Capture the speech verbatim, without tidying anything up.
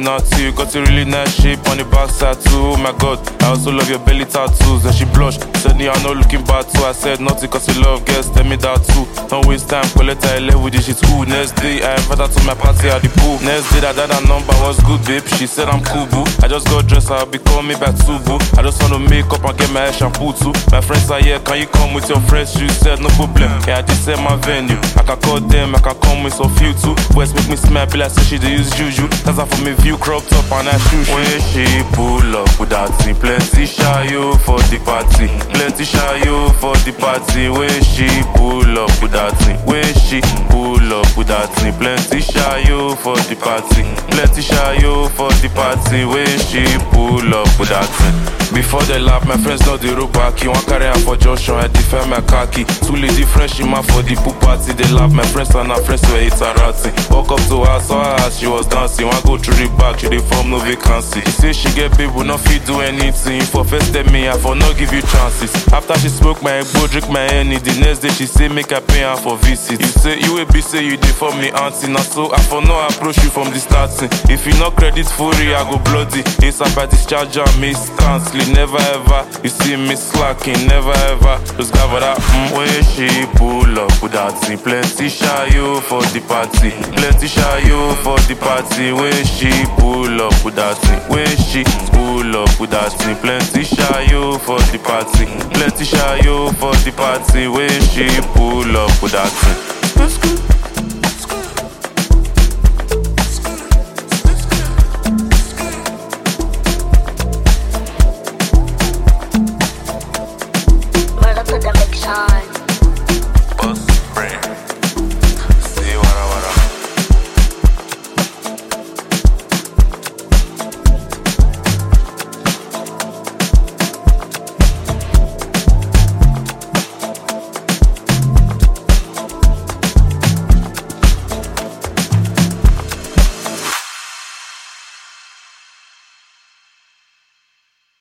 naughty. You got a really nice shape on the backside too. Oh my god, I also love your belly tattoos. Then she blushed, said me I'm not looking bad too. I said nothing cause you love girls, tell me that too. Don't waste time, collect her level, this shit cool. Next day, I invited her to my party at the pool. Next day, that that number was good, babe. She said I'm cool, boo. I just got dressed, I'll be calling me back too, boo. I just wanna make up and get my hair shampoo too. My friends are here, can you come with your friends? You said no problem. Yeah, I just said my venue. I can call them, I can come with some few too. Boys make me smile, be like say she dey use juju. Cause I for me view cropped up and I shoot. When she pull up with that thing, plenty shy you for the party. Plenty shy you for the party. When she pull up with that thing, when she pull up with that thing, plenty shy you for the party. Plenty shy you for the party. When she pull up with that thing. Before they laugh, my friends know the road back. You want carry her for junction, I defend my khaki. Two lady friends, she man for the pool party. They laugh, my friends and her friends were interacting. Walk up to her, saw her as she was dancing. Want go through the back, she dey form no vacancy. She say she get people, no fit do anything. For first tell me, I for no give you chances. After she smoke my egbo, drink my Henny. The next day she say make I pay her for visit. You say you will be say you dey for me auntie. Now so I for no approach you from the starting. If you no credit fury, I go bloody. It's about this charger, miss cancel. Never ever, you see me slacking, never ever. Just gather that mm, when she pull up with that thing. Plenty shy you for the party. Plenty shy you for the party. When she pull up with that thing. When she pull up with that thing. Plenty shy you for the party. Plenty shy you for the party. When she pull up with that thing. That's good.